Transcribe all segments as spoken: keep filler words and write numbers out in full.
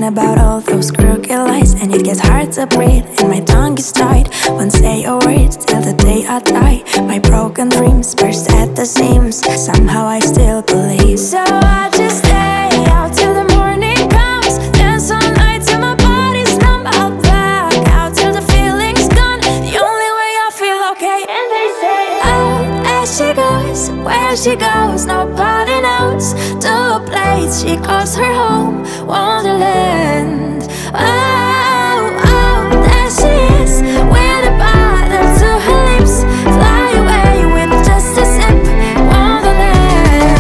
about all those crooked lies, and it gets hard to breathe, and my tongue is tied. Won't say a word till the day I die. My broken dreams burst at the seams. Somehow I still believe. So I just stay out till the morning comes. Dance all night till my body's numb. I'll black out till the feeling's gone. The only way I feel okay. And they say, oh, there she goes, where she goes, nobody knows. To a place she calls her home, Wonderland. Oh, oh, there she is, with a bottle to her lips. Fly away with just a sip, Wonderland.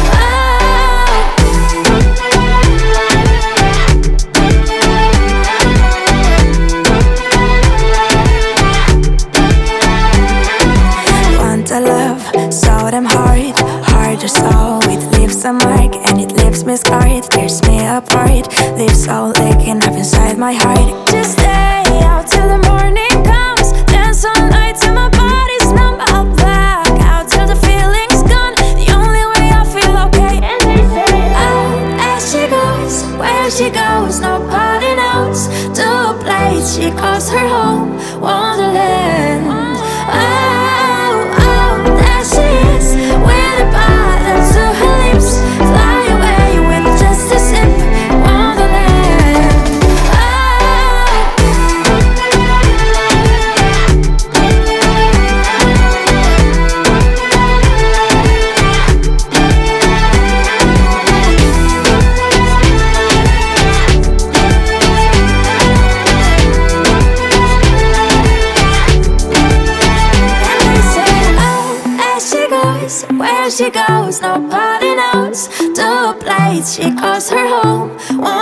Oh. Want a love, so damn hard, hard or so. It leaves a mark and it leaves me scarred. Tears me apart, leaves all aching up inside my heart. Just stay out till the morning comes. Dance all night till my body's numb. I'll black out till the feeling's gone. The only way I feel okay. And they say, oh, there she goes, where she goes, nobody knows. To a place she calls her home, Wonderland. Oh, oh, there she is, with a bottle to her lips. Fly away with just a sip, Wonderland. Where she goes, nobody knows. To a place she calls her home.